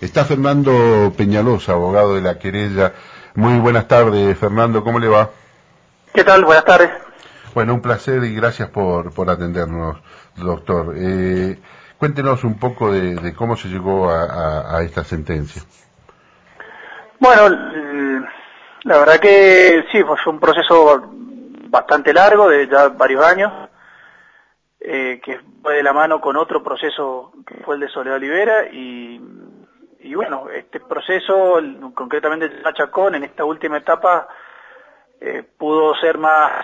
Está Fernando Peñalosa, abogado de la querella. Muy buenas tardes, Fernando, ¿cómo le va? ¿Qué tal? Buenas tardes. Bueno, un placer y gracias por atendernos, doctor. Cuéntenos un poco de cómo se llegó a esta sentencia. Bueno, la verdad que sí, fue un proceso bastante largo, de ya varios años, que fue de la mano con otro proceso que fue el de Soledad Olivera y bueno, este proceso, concretamente el de Chacón, en esta última etapa, pudo ser más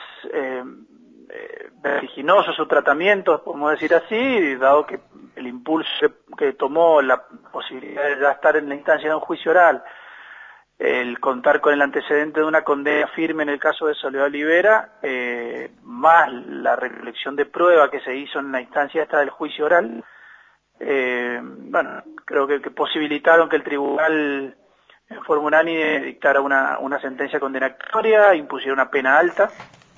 vertiginoso su tratamiento, podemos decir así, dado que el impulso que tomó la posibilidad de ya estar en la instancia de un juicio oral, el contar con el antecedente de una condena firme en el caso de Soledad Olivera, más la recolección de prueba que se hizo en la instancia esta del juicio oral, bueno, creo que posibilitaron que el tribunal en forma unánime dictara una sentencia condenatoria, impusiera una pena alta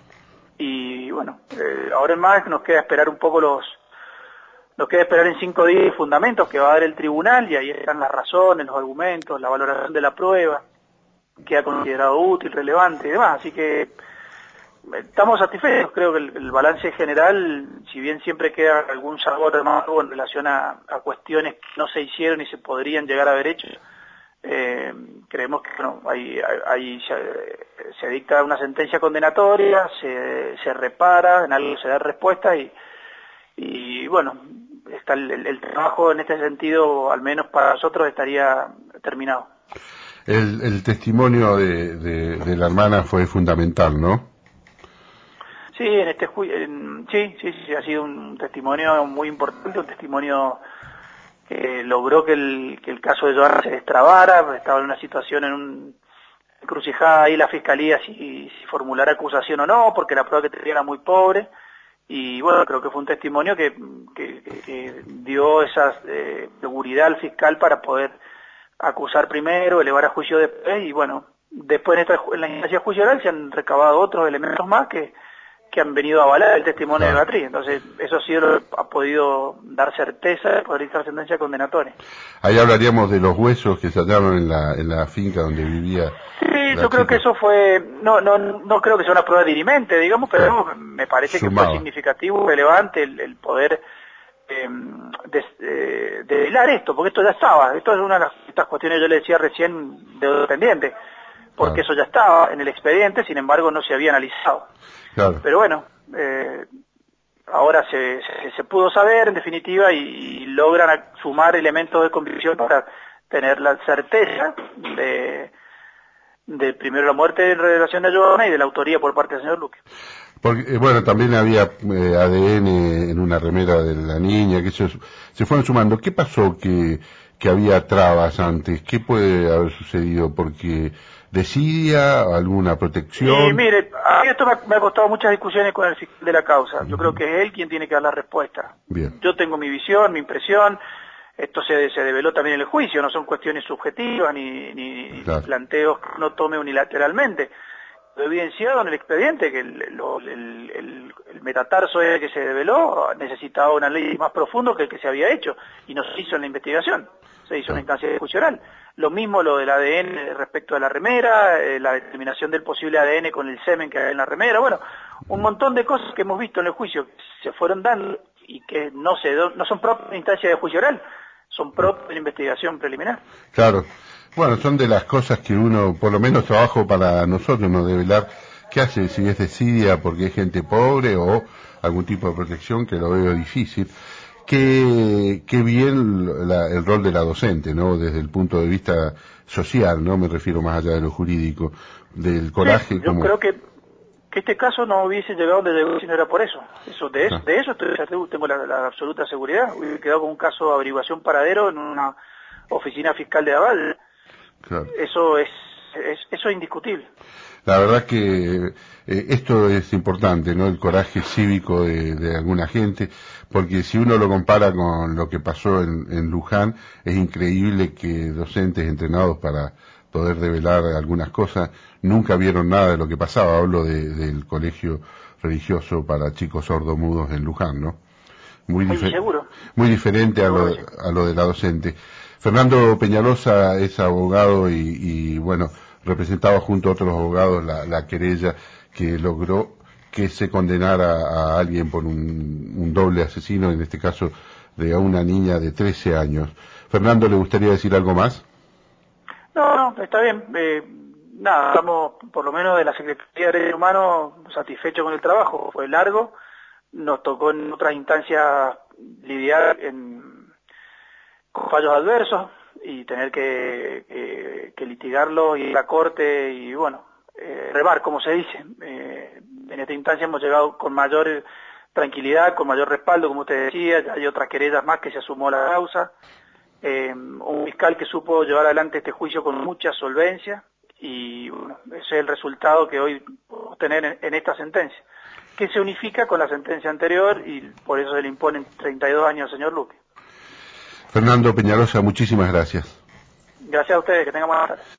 y bueno, ahora en más nos queda esperar un poco nos queda esperar en 5 días los fundamentos que va a dar el tribunal y ahí están las razones, los argumentos, la valoración de la prueba, que ha considerado útil, relevante y demás. Así que estamos satisfechos, creo que el balance general, si bien siempre queda algún sabor amargo en relación a cuestiones que no se hicieron y se podrían llegar a haber hecho, creemos que bueno, ahí se dicta una sentencia condenatoria, se repara, en algo se da respuesta y bueno, está el trabajo en este sentido, al menos para nosotros, estaría terminado. El testimonio de la hermana fue fundamental, ¿no? Sí, en este sí, ha sido un testimonio muy importante, un testimonio que logró que el caso de Joana se destrabara, estaba en una situación encrucijada ahí la fiscalía si formular acusación o no, porque la prueba que tenía era muy pobre. Y bueno, creo que fue un testimonio que dio esa seguridad al fiscal para poder acusar primero, elevar a juicio después, y bueno, después en la instancia juicio oral se han recabado otros elementos más que han venido a avalar el testimonio de Beatriz. Entonces, eso sí ha podido dar certeza de poder dictar sentencia condenatoria. Ahí hablaríamos de los huesos que se hallaron en la finca donde vivía. Sí, yo creo que eso fue, no creo que sea una prueba dirimente, digamos, pero me parece que fue significativo, relevante el poder develar esto, porque esto ya estaba, esto es una de estas cuestiones que yo le decía recién de dependiente, porque eso ya estaba en el expediente, sin embargo no se había analizado. Claro. Pero bueno, ahora se pudo saber en definitiva y logran sumar elementos de convicción para tener la certeza de primero la muerte en relación a Joana y de la autoría por parte del señor Luque. Porque, bueno, también había ADN en una remera de la niña, que se fueron sumando. ¿Qué pasó que había trabas antes? ¿Qué puede haber sucedido? Porque desidia alguna protección. Y mire, a mí esto me ha costado muchas discusiones con el fiscal de la causa. Yo creo que es él quien tiene que dar la respuesta. Bien. Yo tengo mi visión, mi impresión. Esto se develó también en el juicio, no son cuestiones subjetivas ni Claro. planteos que uno tome unilateralmente. Lo he evidenciado en el expediente que el metatarso que se develó necesitaba un análisis más profundo que el que se había hecho y no se hizo en la investigación, se hizo en la instancia discusional. Lo mismo lo del ADN respecto a la remera, la determinación del posible ADN con el semen que hay en la remera, bueno, un montón de cosas que hemos visto en el juicio que se fueron dando y que no son propias de la instancia de juicio oral, son propias de la investigación preliminar. Claro. Bueno, son de las cosas que uno, por lo menos trabajo para nosotros, no develar qué hace, si es desidia porque es gente pobre o algún tipo de protección, que lo veo difícil. Qué bien el rol de la docente, ¿no? Desde el punto de vista social, ¿no? Me refiero más allá de lo jurídico, del coraje. Sí, yo creo que este caso no hubiese llegado donde llegó si no era por eso. De eso tengo la absoluta seguridad. Hubiera quedado con un caso de averiguación paradero en una oficina fiscal de aval. Claro. Eso es indiscutible. La verdad que esto es importante, ¿no? El coraje cívico de alguna gente, porque si uno lo compara con lo que pasó en Luján, es increíble que docentes entrenados para poder develar algunas cosas nunca vieron nada de lo que pasaba. Hablo del colegio religioso para chicos sordomudos en Luján, ¿no? muy, muy inseguro. muy diferente a lo de la docente. Fernando Peñalosa es abogado y bueno, representaba junto a otros abogados la querella que logró que se condenara a alguien por un doble asesino, en este caso de una niña de 13 años. Fernando, ¿le gustaría decir algo más? No, está bien. Nada, estamos, por lo menos de la Secretaría de Derechos Humanos, satisfechos con el trabajo. Fue largo, nos tocó en otras instancias lidiar con fallos adversos y tener que litigarlo y ir a la corte y bueno, remar, como se dice. En esta instancia hemos llegado con mayor tranquilidad, con mayor respaldo, como usted decía. Hay otras querellas más que se sumó la causa. Un fiscal que supo llevar adelante este juicio con mucha solvencia y bueno, ese es el resultado que hoy podemos tener en esta sentencia, que se unifica con la sentencia anterior y por eso se le imponen 32 años al señor Luque. Fernando Peñalosa, muchísimas gracias. Gracias a ustedes, que tengan buenas tardes.